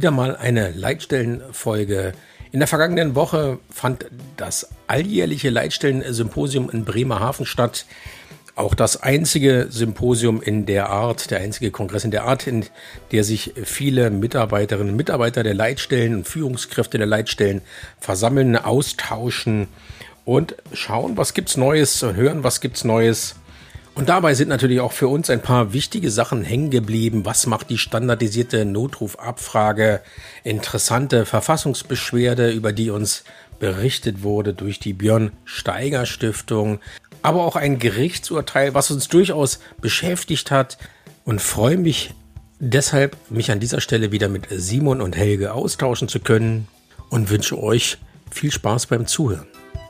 Wieder mal eine Leitstellenfolge. In der vergangenen Woche fand das alljährliche Leitstellen-Symposium in Bremerhaven statt. Auch das einzige Symposium in der Art, der einzige Kongress in der Art, in der sich viele Mitarbeiterinnen und Mitarbeiter der Leitstellen und Führungskräfte der Leitstellen versammeln, austauschen und schauen, was gibt's Neues, hören, was gibt's Neues. Und dabei sind natürlich auch für uns ein paar wichtige Sachen hängen geblieben. Was macht die standardisierte Notrufabfrage? Interessante Verfassungsbeschwerde, über die uns berichtet wurde durch die Björn Steiger Stiftung. Aber auch ein Gerichtsurteil, was uns durchaus beschäftigt hat. Und freue mich deshalb, mich an dieser Stelle wieder mit Simon und Helge austauschen zu können. Und wünsche euch viel Spaß beim Zuhören.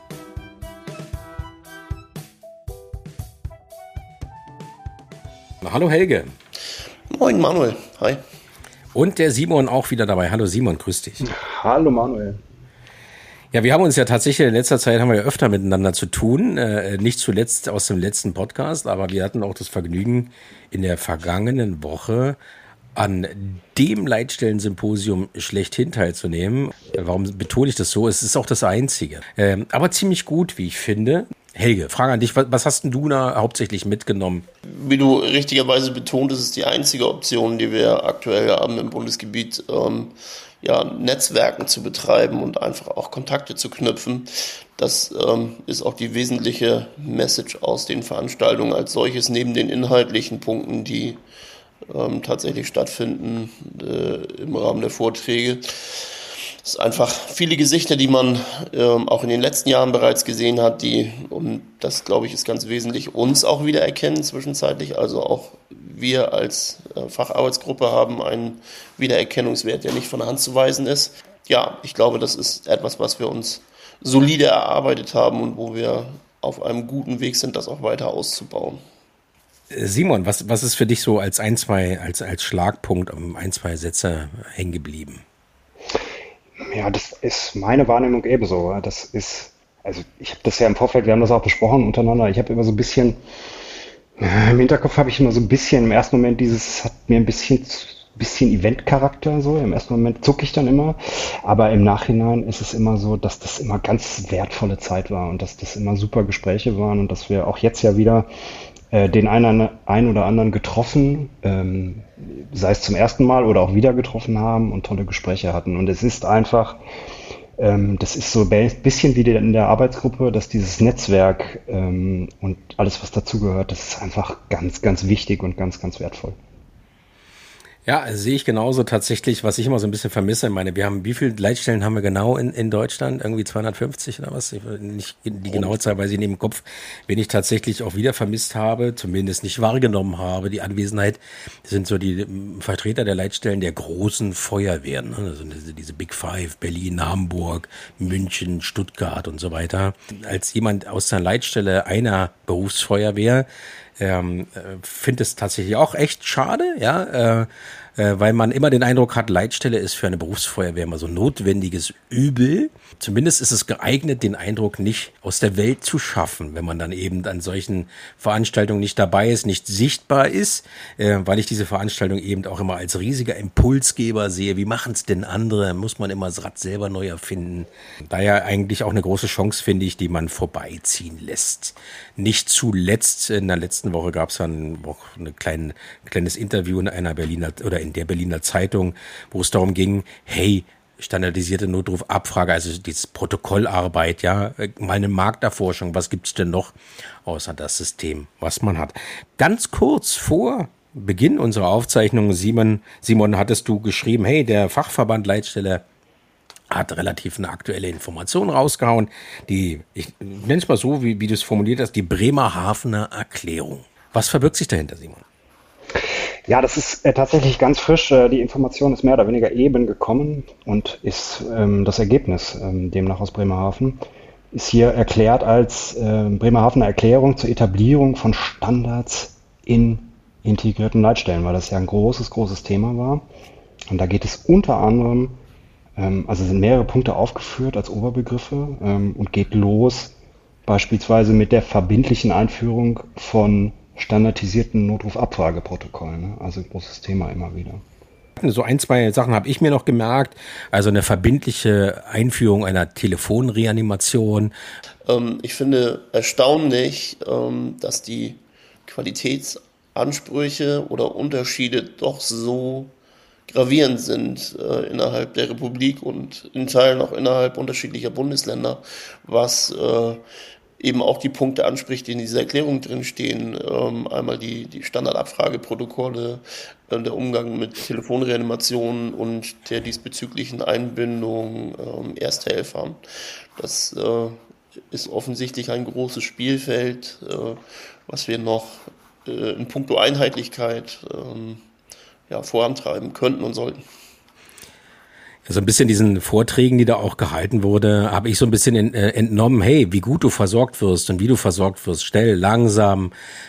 Hallo Helge. Moin Manuel, hi. Und der Simon auch wieder dabei. Hallo Simon, grüß dich. Hallo Manuel. Ja, wir haben uns ja tatsächlich in letzter Zeit haben wir ja öfter miteinander zu tun. Nicht zuletzt aus dem letzten Podcast, aber wir hatten auch das Vergnügen, in der vergangenen Woche an dem Leitstellen-Symposium schlechthin teilzunehmen. Warum betone ich das so? Es ist auch das einzige. Aber ziemlich gut, wie ich finde. Helge, Frage an dich, was hast denn du da hauptsächlich mitgenommen? Wie du richtigerweise betont, ist es die einzige Option, die wir aktuell haben im Bundesgebiet, Netzwerken zu betreiben und einfach auch Kontakte zu knüpfen. Das ist auch die wesentliche Message aus den Veranstaltungen als solches, neben den inhaltlichen Punkten, die tatsächlich stattfinden im Rahmen der Vorträge. Es sind einfach viele Gesichter, die man auch in den letzten Jahren bereits gesehen hat, die, und das glaube ich ist ganz wesentlich, uns auch wieder erkennen zwischenzeitlich. Also auch wir als Facharbeitsgruppe haben einen Wiedererkennungswert, der nicht von der Hand zu weisen ist. Ja, ich glaube, das ist etwas, was wir uns solide erarbeitet haben und wo wir auf einem guten Weg sind, das auch weiter auszubauen. Simon, was ist für dich so als Schlagpunkt um 1-2 Sätze hängen geblieben? Ja, das ist meine Wahrnehmung ebenso. Das ist, also ich habe das ja im Vorfeld, wir haben das auch besprochen untereinander. Ich habe immer so ein bisschen, im Hinterkopf habe ich immer so ein bisschen, im ersten Moment hat mir ein bisschen Event-Charakter, so. Im ersten Moment zucke ich dann immer. Aber im Nachhinein ist es immer so, dass das immer ganz wertvolle Zeit war und dass das immer super Gespräche waren und dass wir auch jetzt ja wieder den einen oder anderen getroffen, sei es zum ersten Mal oder auch wieder getroffen haben und tolle Gespräche hatten. Und es ist einfach, das ist so ein bisschen wie in der Arbeitsgruppe, dass dieses Netzwerk und alles, was dazugehört, das ist einfach ganz, ganz wichtig und ganz, ganz wertvoll. Ja, sehe ich genauso tatsächlich, was ich immer so ein bisschen vermisse. Ich meine, wie viele Leitstellen haben wir genau in Deutschland? Irgendwie 250 oder was? Nicht die genaue Zahl weiß ich nicht im Kopf. Wenn ich tatsächlich auch wieder vermisst habe, zumindest nicht wahrgenommen habe, die Anwesenheit, sind so die Vertreter der Leitstellen der großen Feuerwehren. Also diese Big Five, Berlin, Hamburg, München, Stuttgart und so weiter. Als jemand aus der Leitstelle einer Berufsfeuerwehr finde es tatsächlich auch echt schade, ja, weil man immer den Eindruck hat, Leitstelle ist für eine Berufsfeuerwehr immer so ein notwendiges Übel. Zumindest ist es geeignet, den Eindruck nicht aus der Welt zu schaffen, wenn man dann eben an solchen Veranstaltungen nicht dabei ist, nicht sichtbar ist, weil ich diese Veranstaltung eben auch immer als riesiger Impulsgeber sehe. Wie machen es denn andere? Muss man immer das Rad selber neu erfinden? Daher eigentlich auch eine große Chance, finde ich, die man vorbeiziehen lässt. Nicht zuletzt, in der letzten Woche gab es dann auch ein kleines Interview in einer in der Berliner Zeitung, wo es darum ging, hey, standardisierte Notrufabfrage, also diese Protokollarbeit, ja, mal eine Markterforschung, was gibt's denn noch außer das System, was man hat. Ganz kurz vor Beginn unserer Aufzeichnung, Simon, hattest du geschrieben, hey, der Fachverband Leitstelle hat relativ eine aktuelle Information rausgehauen, ich nenne es mal so, wie du es formuliert hast, die Bremerhavener Erklärung. Was verbirgt sich dahinter, Simon? Ja, das ist tatsächlich ganz frisch. Die Information ist mehr oder weniger eben gekommen und ist das Ergebnis demnach aus Bremerhaven. Ist hier erklärt als Bremerhavener Erklärung zur Etablierung von Standards in integrierten Leitstellen, weil das ja ein großes Thema war. Und da geht es unter anderem, also sind mehrere Punkte aufgeführt als Oberbegriffe und geht los beispielsweise mit der verbindlichen Einführung von standardisierten Notrufabfrageprotokollen, ne? Also großes Thema immer wieder. So ein, zwei Sachen habe ich mir noch gemerkt. Also eine verbindliche Einführung einer Telefonreanimation. Ich finde erstaunlich, dass die Qualitätsansprüche oder Unterschiede doch so gravierend sind innerhalb der Republik und in Teilen auch innerhalb unterschiedlicher Bundesländer, was eben auch die Punkte anspricht, die in dieser Erklärung drinstehen. Einmal die Standardabfrageprotokolle, der Umgang mit Telefonreanimationen und der diesbezüglichen Einbindung Ersthelfer. Das ist offensichtlich ein großes Spielfeld, was wir noch in puncto Einheitlichkeit vorantreiben könnten und sollten. So ein bisschen diesen Vorträgen, die da auch gehalten wurde, habe ich so ein bisschen entnommen, hey, wie gut du versorgt wirst und wie du versorgt wirst, schnell, langsam.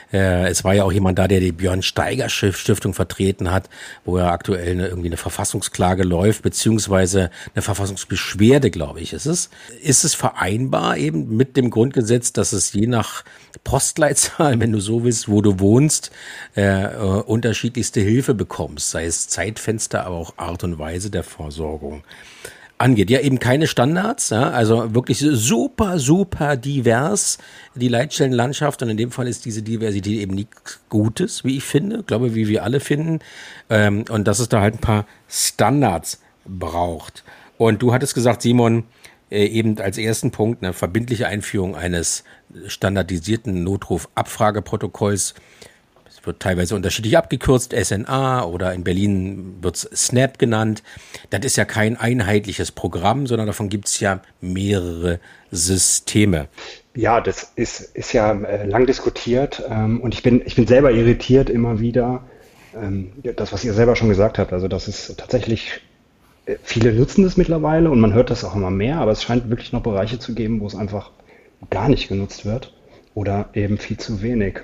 Es war ja auch jemand da, der die Björn Steiger Stiftung vertreten hat, wo ja aktuell irgendwie eine Verfassungsklage läuft, beziehungsweise eine Verfassungsbeschwerde, glaube ich, ist es. Ist es vereinbar eben mit dem Grundgesetz, dass es je nach Postleitzahl, wenn du so willst, wo du wohnst, unterschiedlichste Hilfe bekommst, sei es Zeitfenster, aber auch Art und Weise der Versorgung angeht. Ja, eben keine Standards, ja, also wirklich super, super divers, die Leitstellenlandschaft, und in dem Fall ist diese Diversität eben nichts Gutes, wie ich finde, glaube, wie wir alle finden, und dass es da halt ein paar Standards braucht. Und du hattest gesagt, Simon, eben als ersten Punkt eine verbindliche Einführung eines standardisierten Notruf-Abfrageprotokolls. Es wird teilweise unterschiedlich abgekürzt, SNA, oder in Berlin wird's SNAP genannt. Das ist ja kein einheitliches Programm, sondern davon gibt's ja mehrere Systeme. Ja, das ist ja lang diskutiert, und ich bin selber irritiert immer wieder, das, was ihr selber schon gesagt habt, also das ist tatsächlich, viele nutzen das mittlerweile und man hört das auch immer mehr, aber es scheint wirklich noch Bereiche zu geben, wo es einfach gar nicht genutzt wird oder eben viel zu wenig.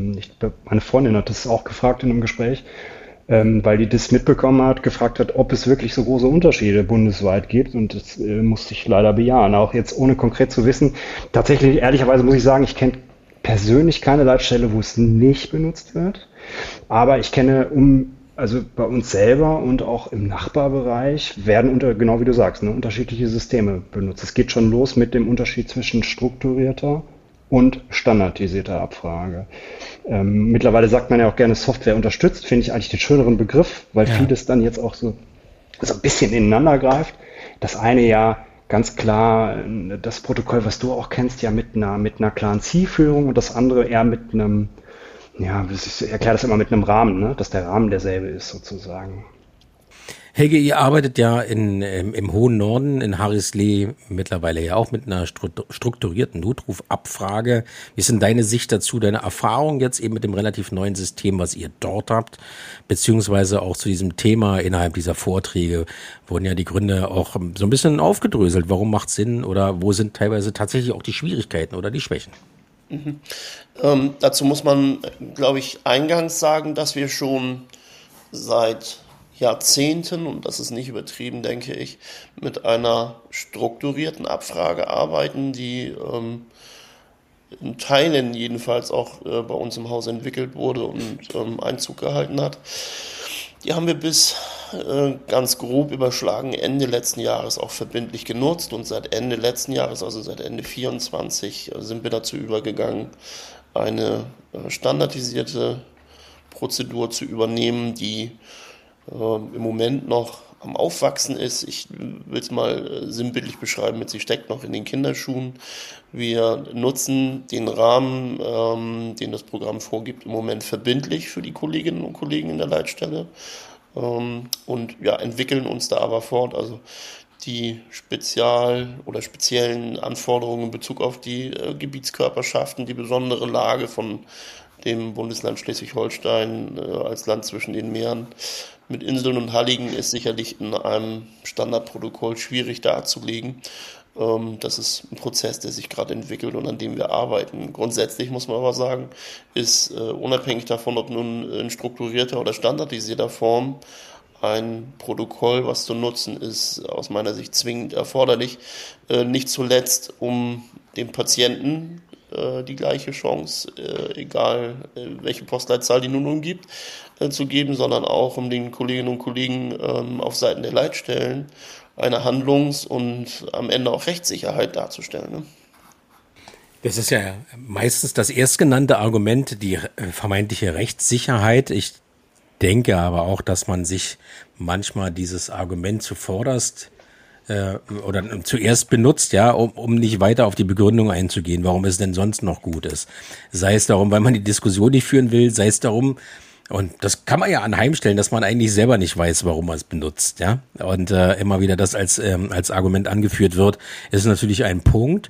Meine Freundin hat das auch gefragt in einem Gespräch, weil die das mitbekommen hat, gefragt hat, ob es wirklich so große Unterschiede bundesweit gibt, und das musste ich leider bejahen, auch jetzt ohne konkret zu wissen. Tatsächlich, ehrlicherweise muss ich sagen, ich kenne persönlich keine Leitstelle, wo es nicht benutzt wird, aber ich kenne also bei uns selber und auch im Nachbarbereich werden genau wie du sagst, ne, unterschiedliche Systeme benutzt. Es geht schon los mit dem Unterschied zwischen strukturierter und standardisierter Abfrage. Mittlerweile sagt man ja auch gerne Software unterstützt, finde ich eigentlich den schöneren Begriff, weil Ja. vieles dann jetzt auch so ein bisschen ineinander greift. Das eine ja ganz klar, das Protokoll, was du auch kennst, ja mit einer klaren Zielführung, und das andere eher mit einem, ja, ich erkläre das immer mit einem Rahmen, ne? Dass der Rahmen derselbe ist sozusagen. Helge, ihr arbeitet ja im hohen Norden, in Harrislee, mittlerweile ja auch mit einer strukturierten Notrufabfrage. Wie ist denn deine Sicht dazu, deine Erfahrung jetzt eben mit dem relativ neuen System, was ihr dort habt, beziehungsweise auch zu diesem Thema innerhalb dieser Vorträge wurden ja die Gründe auch so ein bisschen aufgedröselt. Warum macht es Sinn, oder wo sind teilweise tatsächlich auch die Schwierigkeiten oder die Schwächen? Dazu muss man, glaube ich, eingangs sagen, dass wir schon seit Jahrzehnten, und das ist nicht übertrieben, denke ich, mit einer strukturierten Abfrage arbeiten, die in Teilen jedenfalls auch bei uns im Haus entwickelt wurde und Einzug gehalten hat. Die haben wir bis ganz grob überschlagen Ende letzten Jahres auch verbindlich genutzt, und seit Ende letzten Jahres, also seit Ende 24, sind wir dazu übergegangen, eine standardisierte Prozedur zu übernehmen, die im Moment noch am Aufwachsen ist. Ich will es mal sinnbildlich beschreiben, sie steckt noch in den Kinderschuhen. Wir nutzen den Rahmen, den das Programm vorgibt, im Moment verbindlich für die Kolleginnen und Kollegen in der Leitstelle, und ja, entwickeln uns da aber fort. Also die speziellen Anforderungen in Bezug auf die Gebietskörperschaften, die besondere Lage von dem Bundesland Schleswig-Holstein als Land zwischen den Meeren mit Inseln und Halligen ist sicherlich in einem Standardprotokoll schwierig darzulegen. Das ist ein Prozess, der sich gerade entwickelt und an dem wir arbeiten. Grundsätzlich muss man aber sagen, ist unabhängig davon, ob nun in strukturierter oder standardisierter Form, ein Protokoll, was zu nutzen ist, aus meiner Sicht zwingend erforderlich. Nicht zuletzt, um dem Patienten die gleiche Chance, egal welche Postleitzahl die nun umgibt, zu geben, sondern auch um den Kolleginnen und Kollegen auf Seiten der Leitstellen eine Handlungs- und am Ende auch Rechtssicherheit darzustellen. Ne? Das ist ja meistens das erstgenannte Argument, die vermeintliche Rechtssicherheit. Ich denke aber auch, dass man sich manchmal dieses Argument zuvorderst oder zuerst benutzt, ja, um nicht weiter auf die Begründung einzugehen, warum es denn sonst noch gut ist. Sei es darum, weil man die Diskussion nicht führen will, sei es darum, und das kann man ja anheimstellen, dass man eigentlich selber nicht weiß, warum man es benutzt, ja. Und immer wieder das als Argument angeführt wird, ist natürlich ein Punkt.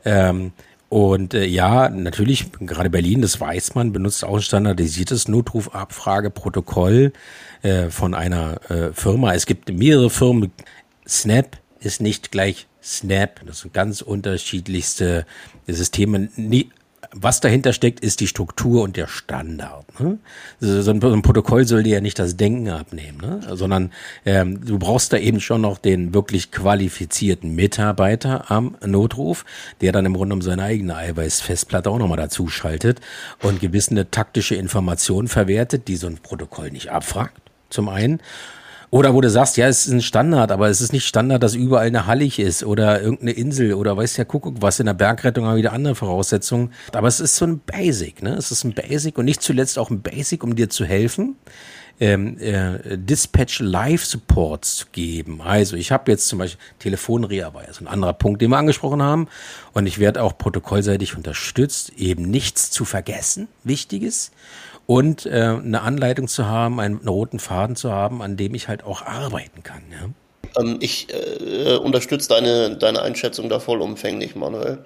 Ja, natürlich, gerade Berlin, das weiß man, benutzt auch ein standardisiertes Notrufabfrageprotokoll von einer Firma. Es gibt mehrere Firmen. Snap ist nicht gleich Snap. Das sind ganz unterschiedlichste Systeme. Was dahinter steckt, ist die Struktur und der Standard. Ne? So ein Protokoll soll dir ja nicht das Denken abnehmen, ne? Sondern du brauchst da eben schon noch den wirklich qualifizierten Mitarbeiter am Notruf, der dann im Grunde um seine eigene Eiweißfestplatte auch nochmal dazu schaltet und gewisse taktische Informationen verwertet, die so ein Protokoll nicht abfragt, zum einen. Oder wo du sagst, ja, es ist ein Standard, aber es ist nicht Standard, dass überall eine Hallig ist oder irgendeine Insel oder weiß der Kuckuck was. In der Bergrettung haben wieder andere Voraussetzungen. Aber es ist so ein Basic, ne? Es ist ein Basic und nicht zuletzt auch ein Basic, um dir zu helfen, Dispatch Live Supports zu geben. Also ich habe jetzt zum Beispiel Telefonrea war ja so ein anderer Punkt, den wir angesprochen haben. Und ich werde auch protokollseitig unterstützt, eben nichts zu vergessen, Wichtiges. Und eine Anleitung zu haben, einen roten Faden zu haben, an dem ich halt auch arbeiten kann. Ja? Ich unterstütze deine Einschätzung da vollumfänglich, Manuel.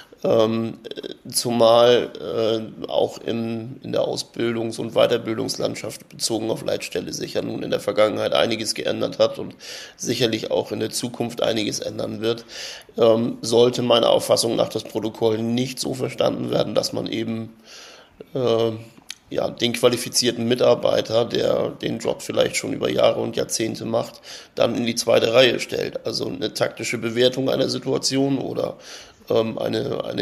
Zumal auch in der Ausbildungs- und Weiterbildungslandschaft bezogen auf Leitstelle sich ja nun in der Vergangenheit einiges geändert hat und sicherlich auch in der Zukunft einiges ändern wird, sollte meiner Auffassung nach das Protokoll nicht so verstanden werden, dass man eben den qualifizierten Mitarbeiter, der den Job vielleicht schon über Jahre und Jahrzehnte macht, dann in die zweite Reihe stellt. Also eine taktische Bewertung einer Situation oder eine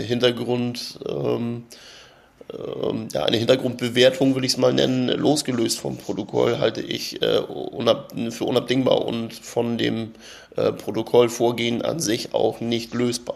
eine Hintergrundbewertung, will ich es mal nennen, losgelöst vom Protokoll, halte ich für unabdingbar und von dem Protokollvorgehen an sich auch nicht lösbar.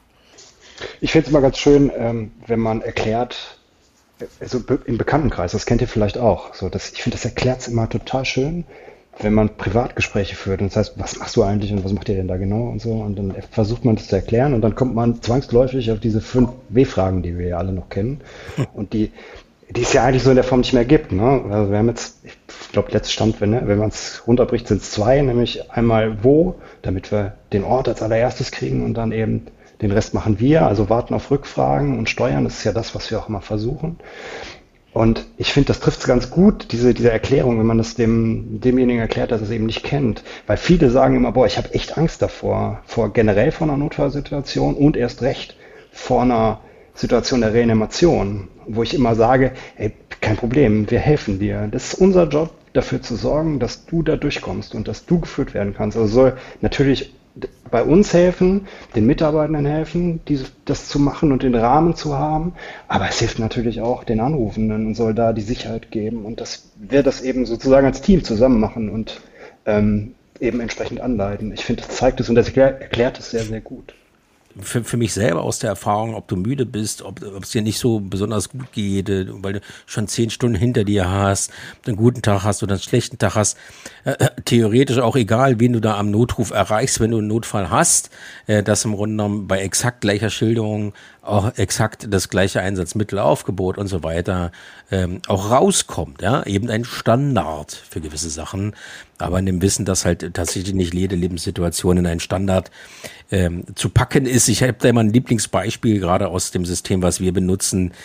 Ich finde es immer ganz schön, wenn man erklärt, also im Bekanntenkreis, das kennt ihr vielleicht auch. So, ich finde, das erklärt es immer total schön, wenn man Privatgespräche führt. Und das heißt, was machst du eigentlich und was macht ihr denn da genau und so. Und dann versucht man das zu erklären und dann kommt man zwangsläufig auf diese 5 W-Fragen, die wir ja alle noch kennen. Und die es ja eigentlich so in der Form nicht mehr gibt. Ne? Also wir haben jetzt, ich glaube, letzter Stand, wenn man es runterbricht, sind es 2, nämlich einmal wo, damit wir den Ort als allererstes kriegen und dann eben den Rest machen wir, also warten auf Rückfragen und steuern, das ist ja das, was wir auch immer versuchen. Und ich finde, das trifft es ganz gut, diese Erklärung, wenn man das demjenigen erklärt, dass er es eben nicht kennt. Weil viele sagen immer, boah, ich habe echt Angst davor, generell vor einer Notfallsituation und erst recht vor einer Situation der Reanimation, wo ich immer sage, ey, kein Problem, wir helfen dir. Das ist unser Job, dafür zu sorgen, dass du da durchkommst und dass du geführt werden kannst. Also soll natürlich bei uns helfen, den Mitarbeitern helfen, das zu machen und den Rahmen zu haben, aber es hilft natürlich auch den Anrufenden und soll da die Sicherheit geben und dass wir das eben sozusagen als Team zusammen machen und eben entsprechend anleiten. Ich finde, das zeigt es und das erklärt es sehr, sehr gut. Für mich selber aus der Erfahrung, ob du müde bist, ob es dir nicht so besonders gut geht, weil du schon 10 Stunden hinter dir hast, einen guten Tag hast oder einen schlechten Tag hast, theoretisch auch egal, wen du da am Notruf erreichst, wenn du einen Notfall hast, dass im Grunde genommen bei exakt gleicher Schilderung auch exakt das gleiche Einsatzmittelaufgebot und so weiter auch rauskommt, ja, eben ein Standard für gewisse Sachen, aber in dem Wissen, dass halt tatsächlich nicht jede Lebenssituation in einen Standard zu packen ist. Ich habe da immer ein Lieblingsbeispiel, gerade aus dem System, was wir benutzen,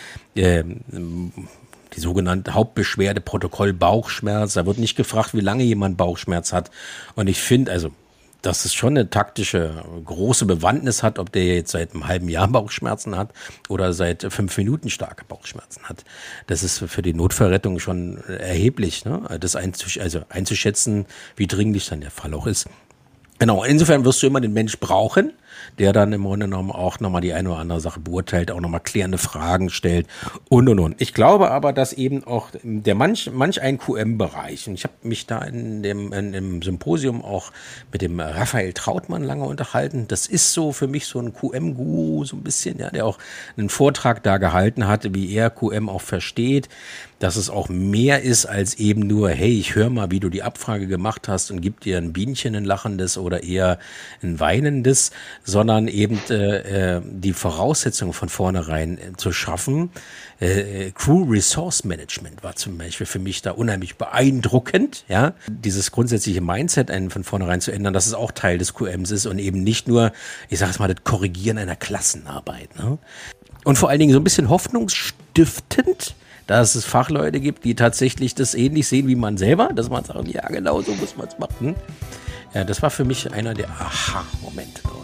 die sogenannte Hauptbeschwerde Protokoll Bauchschmerz. Da wird nicht gefragt, wie lange jemand Bauchschmerz hat. Und ich finde, also, dass es schon eine taktische große Bewandtnis hat, ob der jetzt seit einem halben Jahr Bauchschmerzen hat oder seit 5 Minuten starke Bauchschmerzen hat. Das ist für die Notfallrettung schon erheblich, ne? Das einzuschätzen, wie dringlich dann der Fall auch ist. Genau, insofern wirst du immer den Mensch brauchen der dann im Grunde genommen auch nochmal die eine oder andere Sache beurteilt, auch nochmal klärende Fragen stellt und. Ich glaube aber, dass eben auch der manch ein QM-Bereich, und ich habe mich da in dem Symposium auch mit dem Raphael Trautmann lange unterhalten, das ist so für mich so ein QM-Guru, so ein bisschen, ja, der auch einen Vortrag da gehalten hatte, wie er QM auch versteht, dass es auch mehr ist als eben nur, hey, ich höre mal, wie du die Abfrage gemacht hast und gib dir ein Bienchen, ein lachendes oder eher ein weinendes, sondern eben die Voraussetzungen von vornherein zu schaffen. Crew Resource Management war zum Beispiel für mich da unheimlich beeindruckend, ja, dieses grundsätzliche Mindset von vornherein zu ändern, dass es auch Teil des QMs ist und eben nicht nur, ich sage es mal, das Korrigieren einer Klassenarbeit, ne? Und vor allen Dingen so ein bisschen hoffnungsstiftend, dass es Fachleute gibt, die tatsächlich das ähnlich sehen wie man selber, dass man sagt, ja genau, so muss man es machen. Ja, das war für mich einer der Aha-Momente dort.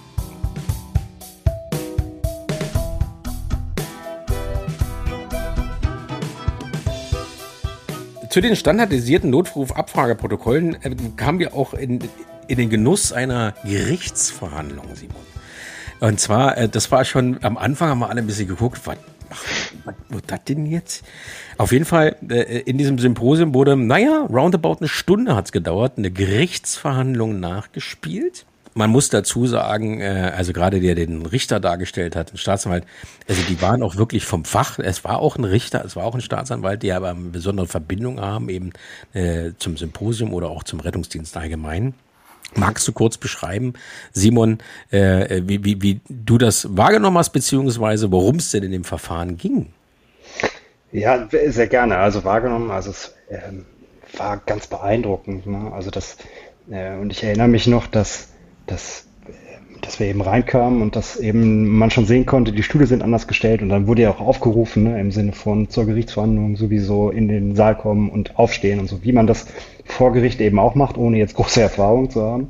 Zu den standardisierten Notruf-Abfrageprotokollen kamen wir auch in den Genuss einer Gerichtsverhandlung, Simon. Und zwar, das war schon, am Anfang haben wir alle ein bisschen geguckt, was das denn jetzt? Auf jeden Fall, in diesem Symposium wurde, roundabout eine Stunde hat's gedauert, eine Gerichtsverhandlung nachgespielt. Man muss dazu sagen, also gerade der den Richter dargestellt hat, ein Staatsanwalt, also die waren auch wirklich vom Fach. Es war auch ein Richter, es war auch ein Staatsanwalt, die aber eine besondere Verbindung haben, eben zum Symposium oder auch zum Rettungsdienst allgemein. Magst du kurz beschreiben, Simon, wie du das wahrgenommen hast, beziehungsweise worum es denn in dem Verfahren ging? Ja, sehr gerne. Also wahrgenommen, also es war ganz beeindruckend. Ne? Also und ich erinnere mich noch, dass wir eben reinkamen und dass eben man schon sehen konnte, die Stühle sind anders gestellt und dann wurde ja auch aufgerufen, ne, im Sinne von zur Gerichtsverhandlung sowieso in den Saal kommen und aufstehen und so, wie man das vor Gericht eben auch macht, ohne jetzt große Erfahrung zu haben.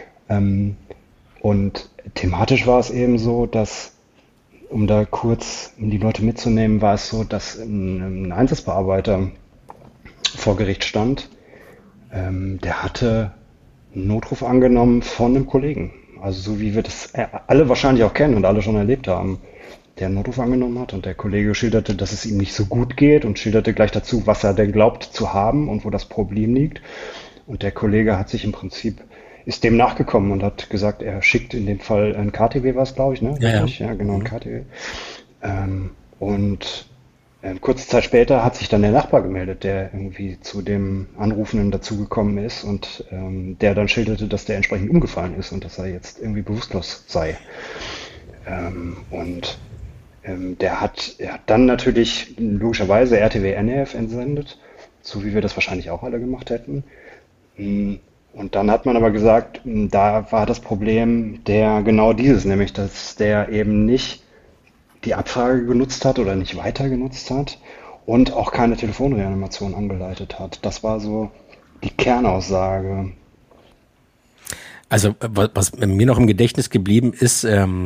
Und thematisch war es eben so, dass, um die Leute mitzunehmen, war es so, dass ein Einsatzbearbeiter vor Gericht stand, der hatte einen Notruf angenommen von einem Kollegen. Also so wie wir das alle wahrscheinlich auch kennen und alle schon erlebt haben, der einen Notruf angenommen hat und der Kollege schilderte, dass es ihm nicht so gut geht und schilderte gleich dazu, was er denn glaubt zu haben und wo das Problem liegt. Und der Kollege hat sich im Prinzip, ist dem nachgekommen und hat gesagt, er schickt in dem Fall ein KTW, war es, glaube ich, ne? Ja. Ja, genau, ein KTW. Kurze Zeit später hat sich dann der Nachbar gemeldet, der irgendwie zu dem Anrufenden dazugekommen ist und der dann schilderte, dass der entsprechend umgefallen ist und dass er jetzt irgendwie bewusstlos sei. Der hat dann natürlich logischerweise RTW NEF entsendet, so wie wir das wahrscheinlich auch alle gemacht hätten. Und dann hat man aber gesagt, da war das Problem genau dieses, nämlich dass der eben nicht die Abfrage genutzt hat oder nicht weiter genutzt hat und auch keine Telefonreanimation angeleitet hat. Das war so die Kernaussage. Also was mir noch im Gedächtnis geblieben ist,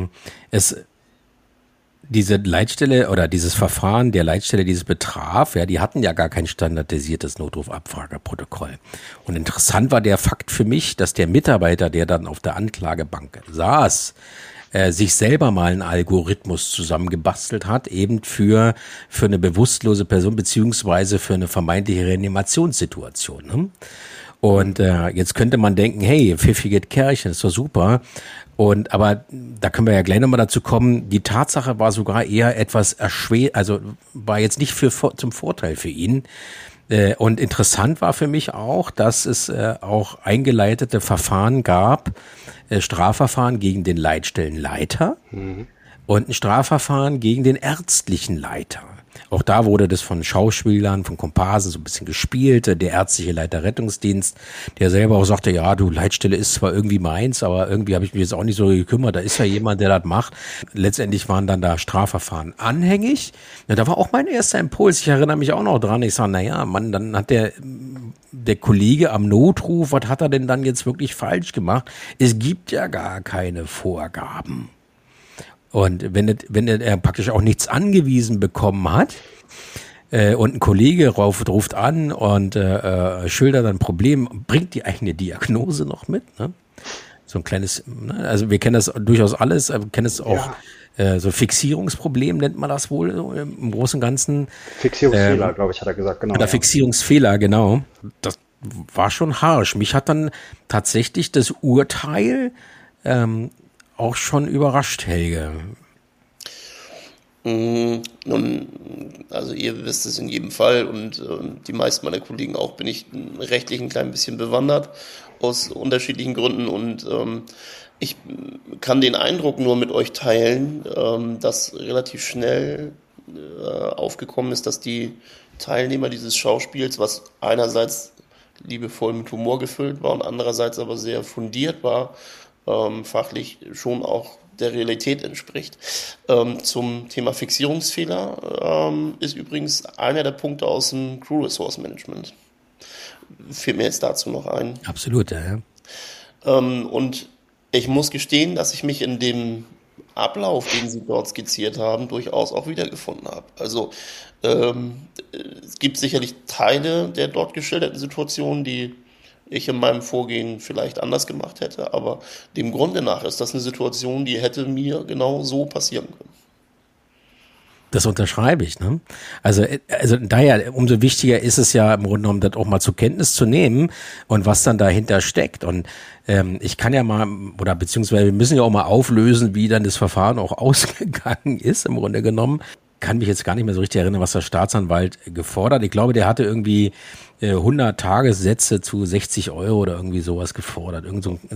diese Leitstelle oder dieses Verfahren der Leitstelle, die es betraf, ja, die hatten ja gar kein standardisiertes Notrufabfrageprotokoll. Und interessant war der Fakt für mich, dass der Mitarbeiter, der dann auf der Anklagebank saß, sich selber mal einen Algorithmus zusammengebastelt hat, eben für eine bewusstlose Person beziehungsweise für eine vermeintliche Reanimationssituation. Ne? Und jetzt könnte man denken, hey, pfiffiges Kerlchen, ist doch super. Aber da können wir ja gleich nochmal dazu kommen, die Tatsache war sogar eher etwas erschwert, also war jetzt nicht zum Vorteil für ihn. Und interessant war für mich auch, dass es auch eingeleitete Verfahren gab, Strafverfahren gegen den Leitstellenleiter und ein Strafverfahren gegen den ärztlichen Leiter. Auch da wurde das von Schauspielern, von Komparsen so ein bisschen gespielt. Der ärztliche Leiter Rettungsdienst, der selber auch sagte, ja, du, Leitstelle ist zwar irgendwie meins, aber irgendwie habe ich mich jetzt auch nicht so gekümmert. Da ist ja jemand, der das macht. Letztendlich waren dann da Strafverfahren anhängig. Ja, da war auch mein erster Impuls. Ich erinnere mich auch noch dran. Ich sage, naja, Mann, dann hat der Kollege am Notruf, was hat er denn dann jetzt wirklich falsch gemacht? Es gibt ja gar keine Vorgaben. Und wenn er praktisch auch nichts angewiesen bekommen hat und ein Kollege ruft an und schildert ein Problem, bringt die eigene Diagnose noch mit, ne? so ein kleines, ne? Also wir kennen das durchaus alles, aber wir kennen es auch, so Fixierungsproblem nennt man das wohl so im Großen und Ganzen. Fixierungsfehler, glaube ich, hat er gesagt, genau. Oder Fixierungsfehler, genau. Das war schon harsch. Mich hat dann tatsächlich das Urteil auch schon überrascht, Helge. Nun, also ihr wisst es in jedem Fall und die meisten meiner Kollegen auch, bin ich rechtlich ein klein bisschen bewandert aus unterschiedlichen Gründen und ich kann den Eindruck nur mit euch teilen, dass relativ schnell aufgekommen ist, dass die Teilnehmer dieses Schauspiels, was einerseits liebevoll mit Humor gefüllt war und andererseits aber sehr fundiert war, fachlich schon auch der Realität entspricht. Zum Thema Fixierungsfehler ist übrigens einer der Punkte aus dem Crew Resource Management. Fällt mir jetzt dazu noch ein. Absolut, ja. Und ich muss gestehen, dass ich mich in dem Ablauf, den Sie dort skizziert haben, durchaus auch wiedergefunden habe. Also es gibt sicherlich Teile der dort geschilderten Situationen, die ich in meinem Vorgehen vielleicht anders gemacht hätte, aber dem Grunde nach ist das eine Situation, die hätte mir genau so passieren können. Das unterschreibe ich, ne? Also daher, umso wichtiger ist es ja im Grunde genommen, das auch mal zur Kenntnis zu nehmen und was dann dahinter steckt. Und ich kann ja mal, oder beziehungsweise wir müssen ja auch mal auflösen, wie dann das Verfahren auch ausgegangen ist, im Grunde genommen. Kann mich jetzt gar nicht mehr so richtig erinnern, was der Staatsanwalt gefordert. Ich glaube, der hatte irgendwie 100 Tagessätze zu 60 Euro oder irgendwie sowas gefordert.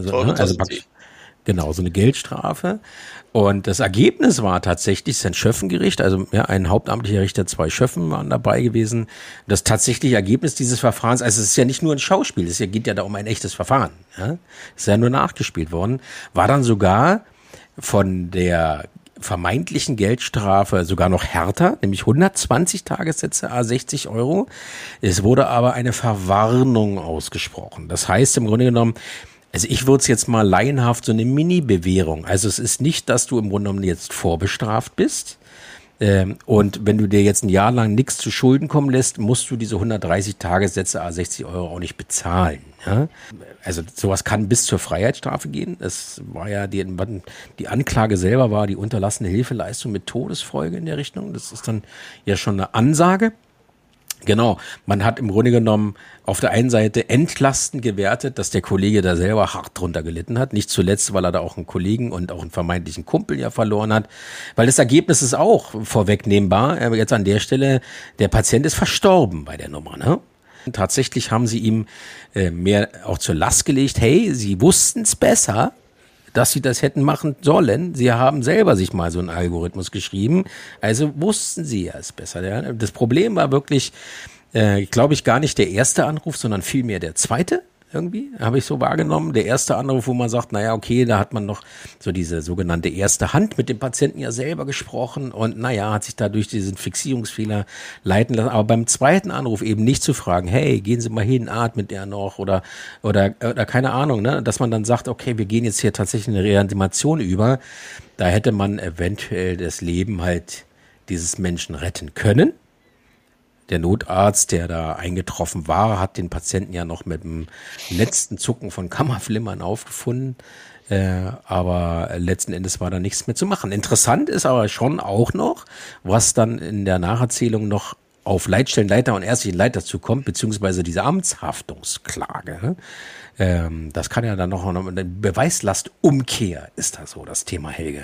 Genau, so eine Geldstrafe. Und das Ergebnis war tatsächlich, es ist ein Schöffengericht, also ja, ein hauptamtlicher Richter, 2 Schöffen waren dabei gewesen. Das tatsächliche Ergebnis dieses Verfahrens, also es ist ja nicht nur ein Schauspiel, es geht ja da um ein echtes Verfahren. Ja? Es ist ja nur nachgespielt worden, war dann sogar von der vermeintlichen Geldstrafe sogar noch härter, nämlich 120 Tagessätze, 60 Euro. Es wurde aber eine Verwarnung ausgesprochen. Das heißt im Grunde genommen, also ich würde es jetzt mal laienhaft so eine Mini-Bewährung. Also es ist nicht, dass du im Grunde genommen jetzt vorbestraft bist. Und wenn du dir jetzt ein Jahr lang nichts zu Schulden kommen lässt, musst du diese 130 Tagessätze, 60 Euro auch nicht bezahlen. Ja? Also sowas kann bis zur Freiheitsstrafe gehen. Es war ja die Anklage selber war die unterlassene Hilfeleistung mit Todesfolge in der Richtung. Das ist dann ja schon eine Ansage. Genau, man hat im Grunde genommen auf der einen Seite entlastend gewertet, dass der Kollege da selber hart drunter gelitten hat. Nicht zuletzt, weil er da auch einen Kollegen und auch einen vermeintlichen Kumpel ja verloren hat. Weil das Ergebnis ist auch vorwegnehmbar. Aber jetzt an der Stelle, der Patient ist verstorben bei der Nummer, ne? Tatsächlich haben sie ihm mehr auch zur Last gelegt. Hey, sie wussten es besser, dass sie das hätten machen sollen. Sie haben selber sich mal so einen Algorithmus geschrieben, also wussten sie ja es besser. Das Problem war wirklich, glaube ich, gar nicht der erste Anruf, sondern vielmehr der zweite. Irgendwie habe ich so wahrgenommen. Der erste Anruf, wo man sagt, naja, okay, da hat man noch so diese sogenannte erste Hand mit dem Patienten ja selber gesprochen und naja, hat sich da durch diesen Fixierungsfehler leiten lassen. Aber beim zweiten Anruf eben nicht zu fragen, hey, gehen Sie mal hin, atmet der noch oder keine Ahnung, ne, dass man dann sagt, okay, wir gehen jetzt hier tatsächlich eine Reanimation über. Da hätte man eventuell das Leben halt dieses Menschen retten können. Der Notarzt, der da eingetroffen war, hat den Patienten ja noch mit dem letzten Zucken von Kammerflimmern aufgefunden. Aber letzten Endes war da nichts mehr zu machen. Interessant ist aber schon auch noch, was dann in der Nacherzählung noch auf Leitstellenleiter und ärztlichen Leiter zukommt, beziehungsweise diese Amtshaftungsklage. Das kann ja dann noch eine Beweislastumkehr ist da so das Thema, Helge.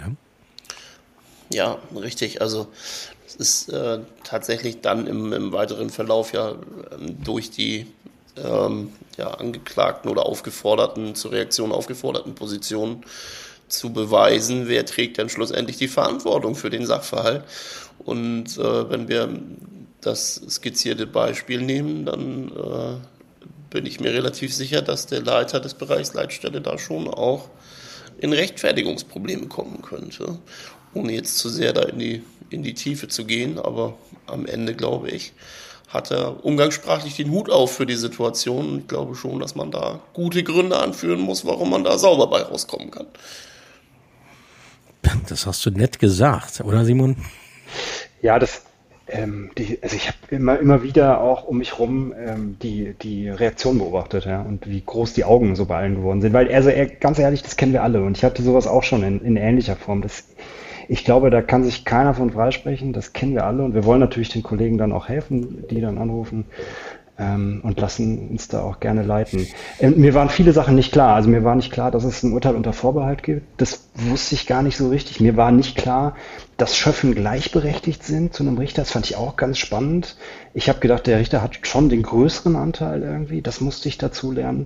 Ja, richtig. Also es ist tatsächlich dann im weiteren Verlauf ja durch die Angeklagten oder Aufgeforderten zur Reaktion aufgeforderten Positionen zu beweisen, wer trägt dann schlussendlich die Verantwortung für den Sachverhalt. Und wenn wir das skizzierte Beispiel nehmen, dann bin ich mir relativ sicher, dass der Leiter des Bereichs Leitstelle da schon auch in Rechtfertigungsprobleme kommen könnte. Ohne jetzt zu sehr da in die Tiefe zu gehen, aber am Ende, glaube ich, hat er umgangssprachlich den Hut auf für die Situation. Ich glaube schon, dass man da gute Gründe anführen muss, warum man da sauber bei rauskommen kann. Das hast du nett gesagt, oder Simon? Ja, das Also ich habe immer wieder auch um mich rum die Reaktion beobachtet, ja, und wie groß die Augen so bei allen geworden sind. Weil, also ganz ehrlich, das kennen wir alle. Und ich hatte sowas auch schon in ähnlicher Form. Ich glaube, da kann sich keiner von freisprechen. Das kennen wir alle. Und wir wollen natürlich den Kollegen dann auch helfen, die dann anrufen. Und lassen uns da auch gerne leiten. Mir waren viele Sachen nicht klar. Also mir war nicht klar, dass es ein Urteil unter Vorbehalt gibt. Das wusste ich gar nicht so richtig. Mir war nicht klar, dass Schöffen gleichberechtigt sind zu einem Richter. Das fand ich auch ganz spannend. Ich habe gedacht, der Richter hat schon den größeren Anteil irgendwie. Das musste ich dazu lernen.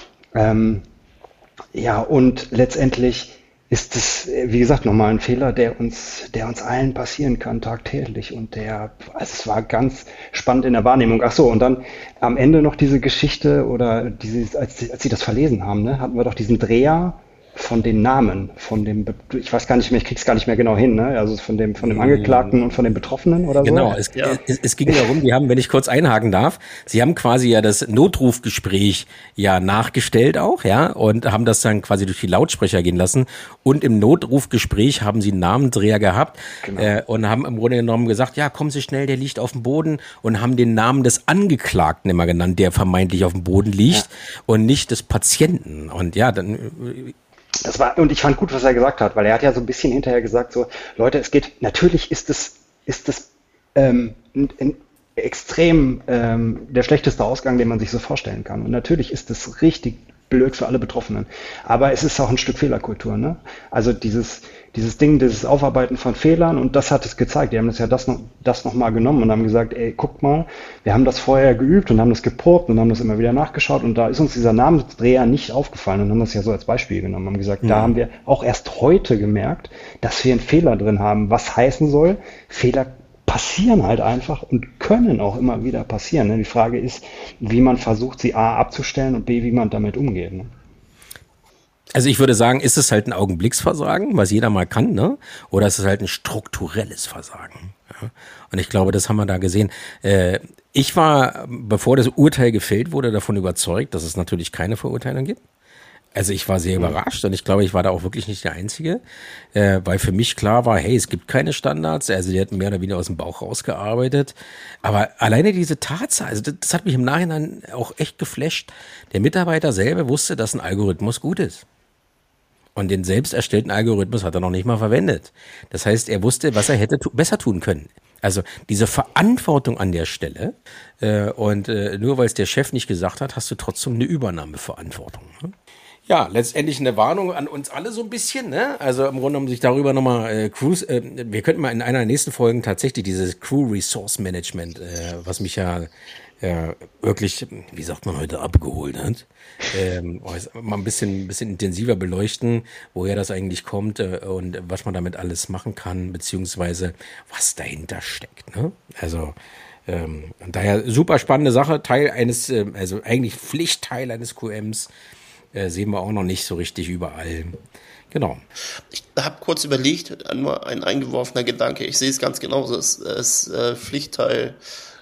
Ja, und letztendlich ist es, wie gesagt, nochmal ein Fehler, der uns allen passieren kann tagtäglich. Und also es war ganz spannend in der Wahrnehmung. Ach so, und dann am Ende noch diese Geschichte oder als sie das verlesen haben, ne, hatten wir doch diesen Dreher von den Namen, ich weiß gar nicht mehr, ich krieg's gar nicht mehr genau hin, ne? Also von dem Angeklagten und von dem Betroffenen oder so. Genau, es ging darum, die haben, wenn ich kurz einhaken darf, sie haben quasi ja das Notrufgespräch ja nachgestellt auch, ja, und haben das dann quasi durch die Lautsprecher gehen lassen. Und im Notrufgespräch haben sie einen Namendreher gehabt, genau. Und haben im Grunde genommen gesagt, ja, kommen Sie schnell, der liegt auf dem Boden, und haben den Namen des Angeklagten immer genannt, der vermeintlich auf dem Boden liegt, und nicht des Patienten. Und ja, dann und ich fand gut, was er gesagt hat, weil er hat ja so ein bisschen hinterher gesagt, so, Leute, natürlich ist es extrem der schlechteste Ausgang, den man sich so vorstellen kann. Und natürlich ist es richtig blöd für alle Betroffenen. Aber es ist auch ein Stück Fehlerkultur, ne? Also dieses Aufarbeiten von Fehlern, und das hat es gezeigt. Die haben das noch mal genommen und haben gesagt, ey, guckt mal, wir haben das vorher geübt und haben das geprobt und haben das immer wieder nachgeschaut, und da ist uns dieser Namensdreher nicht aufgefallen und haben das ja so als Beispiel genommen. Haben gesagt, da haben wir auch erst heute gemerkt, dass wir einen Fehler drin haben, was heißen soll, Fehler passieren halt einfach und können auch immer wieder passieren. Die Frage ist, wie man versucht, sie A abzustellen und B, wie man damit umgeht. Ne? Also ich würde sagen, ist es halt ein Augenblicksversagen, was jeder mal kann, ne? Oder ist es halt ein strukturelles Versagen? Ja? Und ich glaube, das haben wir da gesehen. Ich war, bevor das Urteil gefällt wurde, davon überzeugt, dass es natürlich keine Verurteilung gibt. Also ich war sehr überrascht, und ich glaube, ich war da auch wirklich nicht der Einzige, weil für mich klar war, hey, es gibt keine Standards, also die hatten mehr oder weniger aus dem Bauch rausgearbeitet, aber alleine diese Tatsache, also das hat mich im Nachhinein auch echt geflasht. Der Mitarbeiter selber wusste, dass ein Algorithmus gut ist. Und den selbst erstellten Algorithmus hat er noch nicht mal verwendet. Das heißt, er wusste, was er hätte besser tun können. Also diese Verantwortung an der Stelle, und nur weil es der Chef nicht gesagt hat, hast du trotzdem eine Übernahmeverantwortung. Ne? Ja, letztendlich eine Warnung an uns alle so ein bisschen, ne? Also im Grunde, um sich darüber nochmal wir könnten mal in einer der nächsten Folgen tatsächlich dieses Crew Resource Management, was mich ja wirklich, wie sagt man heute, abgeholt hat, mal ein bisschen intensiver beleuchten, woher das eigentlich kommt, und was man damit alles machen kann, beziehungsweise was dahinter steckt, ne? Also daher super spannende Sache, Teil eines, also eigentlich Pflichtteil eines QMs. Sehen wir auch noch nicht so richtig überall. Genau. Ich habe kurz überlegt, nur ein eingeworfener Gedanke. Ich sehe es ganz genauso. Es ist Pflichtteil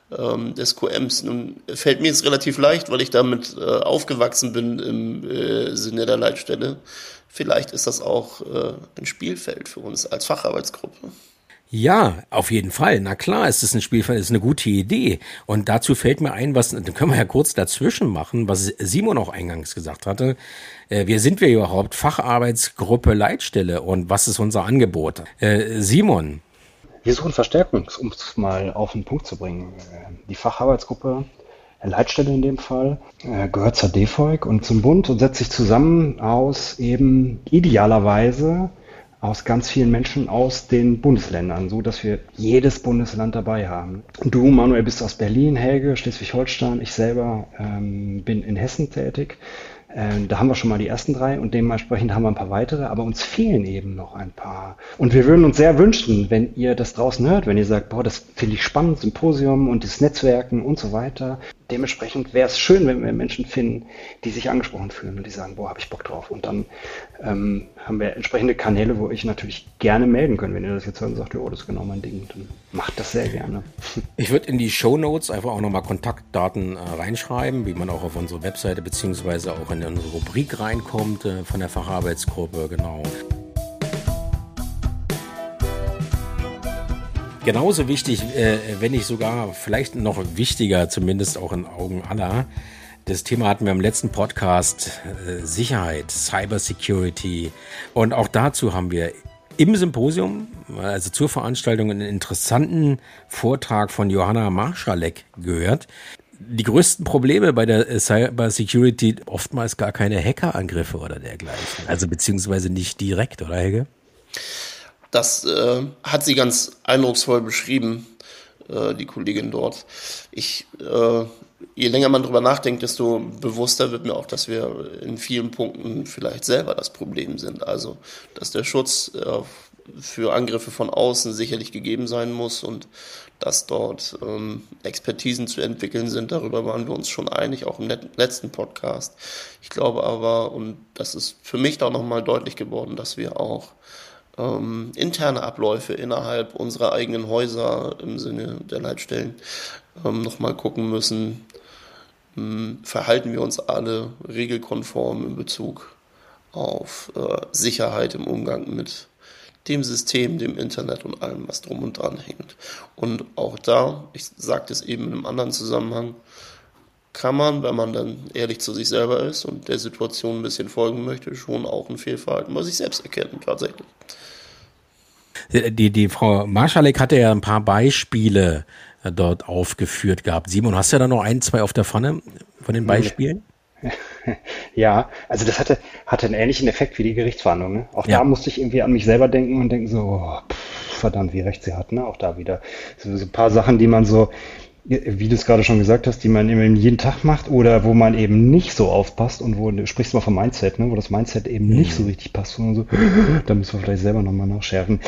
des QMs. Nun fällt mir es relativ leicht, weil ich damit aufgewachsen bin im Sinne der Leitstelle. Vielleicht ist das auch ein Spielfeld für uns als Facharbeitsgruppe. Ja, auf jeden Fall. Na klar, es ist ein Spielfeld, es ist eine gute Idee. Und dazu fällt mir ein, dann können wir ja kurz dazwischen machen, was Simon auch eingangs gesagt hatte. Wer sind wir überhaupt? Facharbeitsgruppe Leitstelle, und was ist unser Angebot? Simon. Wir suchen Verstärkung, um es mal auf den Punkt zu bringen. Die Facharbeitsgruppe, Leitstelle in dem Fall, gehört zur DEFOIG und zum Bund und setzt sich zusammen aus eben idealerweise aus ganz vielen Menschen aus den Bundesländern, so dass wir jedes Bundesland dabei haben. Du, Manuel, bist aus Berlin, Helge, Schleswig-Holstein, ich selber bin in Hessen tätig. Da haben wir schon mal die ersten 3 und dementsprechend haben wir ein paar weitere, aber uns fehlen eben noch ein paar. Und wir würden uns sehr wünschen, wenn ihr das draußen hört, wenn ihr sagt, boah, das finde ich spannend, Symposium und das Netzwerken und so weiter. Dementsprechend wäre es schön, wenn wir Menschen finden, die sich angesprochen fühlen und die sagen, boah, habe ich Bock drauf. Und dann haben wir entsprechende Kanäle, wo ich natürlich gerne melden kann. Wenn ihr das jetzt hört und sagt, oh, das ist genau mein Ding, dann macht das sehr gerne. Ich würde in die Shownotes einfach auch nochmal Kontaktdaten reinschreiben, wie man auch auf unsere Webseite beziehungsweise auch in unsere Rubrik reinkommt von der Facharbeitsgruppe, genau. Genauso wichtig, wenn nicht sogar vielleicht noch wichtiger, zumindest auch in Augen aller. Das Thema hatten wir im letzten Podcast, Sicherheit, Cybersecurity. Und auch dazu haben wir im Symposium, also zur Veranstaltung, einen interessanten Vortrag von Johanna Marschalek gehört. Die größten Probleme bei der Cybersecurity, oftmals gar keine Hackerangriffe oder dergleichen. Also beziehungsweise nicht direkt, oder Helge? Das hat sie ganz eindrucksvoll beschrieben, die Kollegin dort. Je länger man drüber nachdenkt, desto bewusster wird mir auch, dass wir in vielen Punkten vielleicht selber das Problem sind. Also, dass der Schutz für Angriffe von außen sicherlich gegeben sein muss und dass dort Expertisen zu entwickeln sind. Darüber waren wir uns schon einig, auch im letzten Podcast. Ich glaube aber, und das ist für mich da nochmal deutlich geworden, dass wir auch interne Abläufe innerhalb unserer eigenen Häuser im Sinne der Leitstellen nochmal gucken müssen, verhalten wir uns alle regelkonform in Bezug auf Sicherheit im Umgang mit dem System, dem Internet und allem, was drum und dran hängt. Und auch da, ich sagte es eben in einem anderen Zusammenhang, kann man, wenn man dann ehrlich zu sich selber ist und der Situation ein bisschen folgen möchte, schon auch ein Fehlverhalten bei sich selbst erkennen, tatsächlich. Die Frau Marschalek hatte ja ein paar Beispiele dort aufgeführt gehabt. Simon, hast du ja da noch ein, zwei auf der Pfanne von den Beispielen? Ja, also das hatte einen ähnlichen Effekt wie die Gerichtsverhandlung. Ne? Auch Ja. da musste ich irgendwie an mich selber denken und denken so, verdammt, wie recht sie hat. Ne? Auch da wieder so ein paar Sachen, die man so, wie du es gerade schon gesagt hast, die man eben jeden Tag macht oder wo man eben nicht so aufpasst und du sprichst mal vom Mindset, ne? Wo das Mindset eben nicht so richtig passt und so, da müssen wir vielleicht selber nochmal nachschärfen.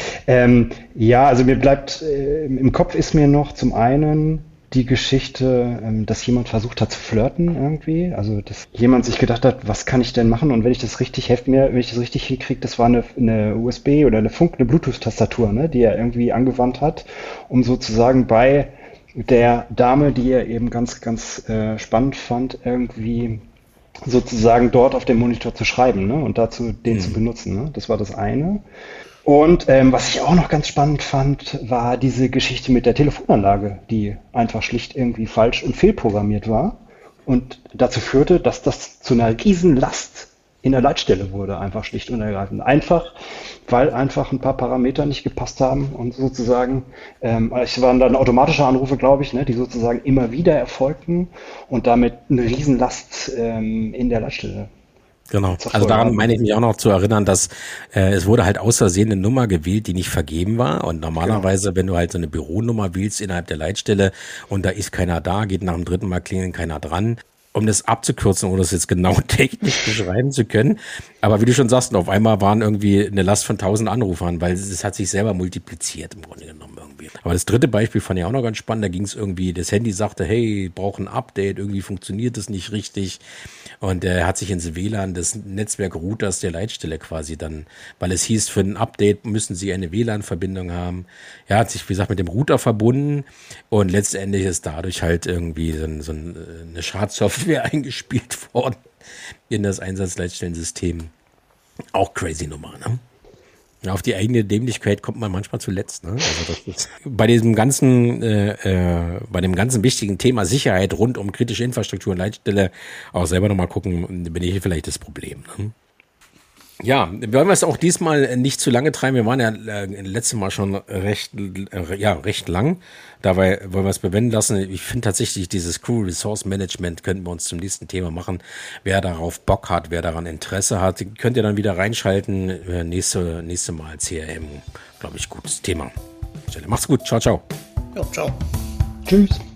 Ja, also mir bleibt, im Kopf ist mir noch zum einen die Geschichte, dass jemand versucht hat zu flirten irgendwie, also dass jemand sich gedacht hat, was kann ich denn machen und wenn ich das richtig, wenn ich das richtig hinkriege, das war eine USB oder eine Bluetooth-Tastatur, ne, die er irgendwie angewandt hat, um sozusagen bei der Dame, die er eben ganz, ganz spannend fand, irgendwie sozusagen dort auf dem Monitor zu schreiben, ne? Und dazu den zu benutzen. Ne? Das war das eine. Und was ich auch noch ganz spannend fand, war diese Geschichte mit der Telefonanlage, die einfach schlicht irgendwie falsch und fehlprogrammiert war und dazu führte, dass das zu einer Riesenlast in der Leitstelle wurde, einfach schlicht und ergreifend. Einfach, weil einfach ein paar Parameter nicht gepasst haben und sozusagen, es waren dann automatische Anrufe, glaube ich, ne, die sozusagen immer wieder erfolgten und damit eine Riesenlast in der Leitstelle. Genau. Also daran meine ich mich auch noch zu erinnern, dass es wurde halt aus Versehen eine Nummer gewählt, die nicht vergeben war. Und normalerweise, wenn du halt so eine Büronummer wählst innerhalb der Leitstelle und da ist keiner da, geht nach dem dritten Mal klingeln keiner dran. Um das abzukürzen, ohne das jetzt genau technisch beschreiben zu können. Aber wie du schon sagst, auf einmal waren irgendwie eine Last von 1000 Anrufern, weil es hat sich selber multipliziert im Grunde genommen irgendwie. Aber das dritte Beispiel fand ich auch noch ganz spannend. Da ging es irgendwie, das Handy sagte, hey, braucht ein Update, irgendwie funktioniert das nicht richtig. Und er hat sich ins WLAN des Netzwerkrouters der Leitstelle quasi dann, weil es hieß, für ein Update müssen sie eine WLAN-Verbindung haben. Er hat sich, wie gesagt, mit dem Router verbunden und letztendlich ist dadurch halt irgendwie so eine Schadsoftware eingespielt worden in das Einsatzleitstellensystem. Auch crazy Nummer, ne? Ja, auf die eigene Dämlichkeit kommt man manchmal zuletzt, ne? Also das ist bei dem ganzen wichtigen Thema Sicherheit rund um kritische Infrastruktur und Leitstelle auch selber nochmal gucken, bin ich hier vielleicht das Problem, ne? Ja, wir wollen es auch diesmal nicht zu lange treiben. Wir waren ja letztes Mal schon recht lang. Dabei wollen wir es bewenden lassen. Ich finde tatsächlich, dieses Crew Resource Management könnten wir uns zum nächsten Thema machen. Wer darauf Bock hat, wer daran Interesse hat, könnt ihr dann wieder reinschalten. Nächste Mal CRM, glaube ich, gutes Thema. Macht's gut. Ciao, ciao. Ja, ciao. Tschüss.